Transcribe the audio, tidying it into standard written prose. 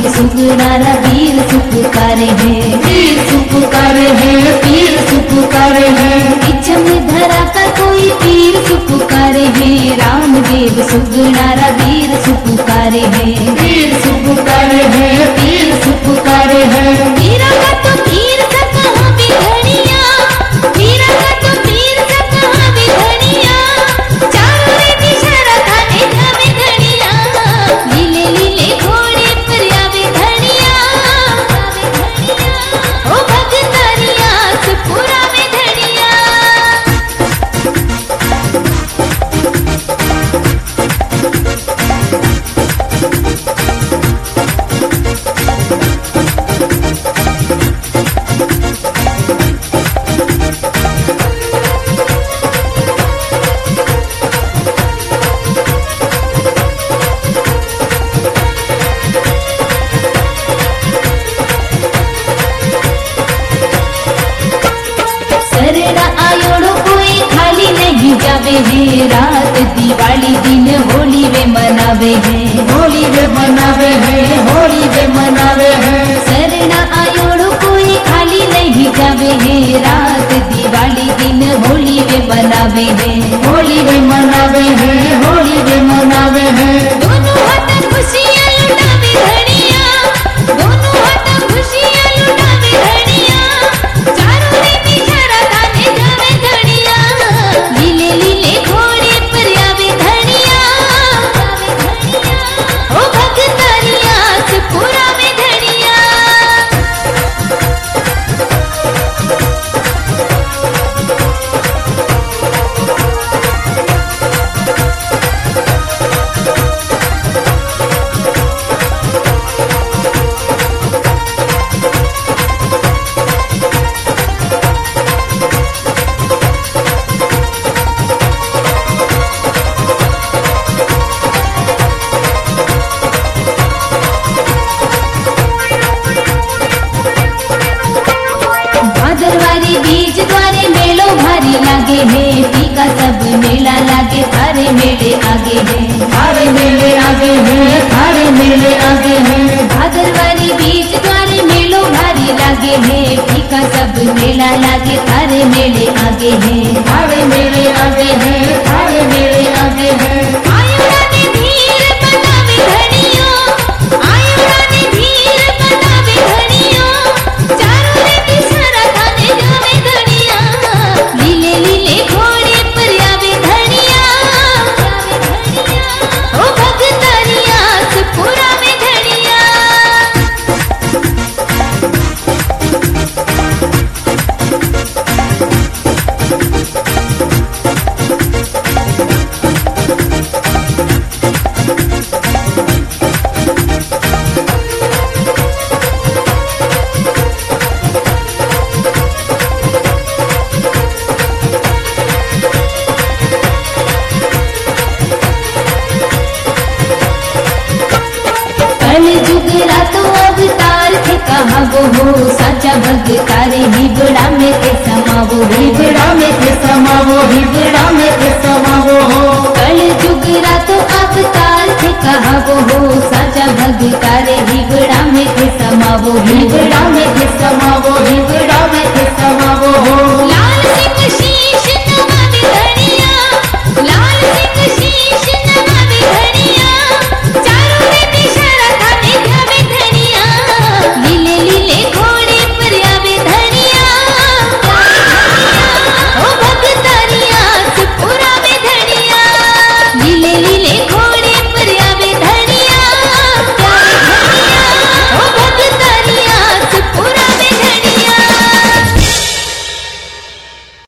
सुगनारा वीर सुपुकारे हैं, वीर सुपुकारे हैं, वीर सुपुकारे हैं। इच्छा में धरा का कोई वीर सुपुकारे हैं, रामदेव सुगनारा वीर सुपुकारे हैं, वीर सुपुकारे हैं, वीर सुपुकारे हैं। वीरा का तो वीर सा कहाँ भी धनिया, वीरा का तो वीर सा कहाँ भी धनिया, चारों रे दिशा रखाने जावे धनिया, लीले लीले घोड़े पर आवे धनिया, ओ भगतारिया सुपुरा में धनिया। सरना आयोड़ो कोई खाली नहीं जावे है, रात दिवाली दिन होली वे मनावे है, होली वे मनावे हैं, होली वे मनावे हैं। सरना आयोड़ो कोई खाली नहीं जावे है, रात दिवाली दिन होली वे मनावे है, होली वे मनावे हैं, होली वे मनावे हैं। दोनों हाथ खुशियाँ लुटावे धनिया, दोनों हाथ खुशियाँ लुटावे धनिया, चारों रे दिशा रखाने जावे धनिया, लीले लीले घोड़े पर आवे धनिया, ओ भगतारिया सुपुरा में धनिया। भादरवारी बीज द्वारे मेलो भारी लागे है, टीका सब मेला लागे थारे मेले आगे है, थारे मेले आगे हैं, थारे मेले आगे हैं। भादरवारी बीज द्वारे मेलो भारी लागे है, टीका सब मेला लागे थारे मेले आगे है, थारे मेले आगे हैं, थारे मेले आगे हैं। आयोड़ा ने भीड़ बनावे धनियो, आयोड़ा ने भीड़ बनावे धनियो, चारों रे दिशा रखाने जावे धनिया, लीले लीले घोड़े पर आवे धनिया, ओ भगतारिया सुपुरा में धनिया। कल जुग रातों अवतार थे कहाँ वो हो, साचा भगतारे हिबड़ा में थे समावो, हिबड़ा में के समावो, हिबड़ा में के समावो हो। कल जुग रातों अवतार थे कहाँ वो हो, साचा भगतारे हिबड़ा में थे समावो, हिबड़ा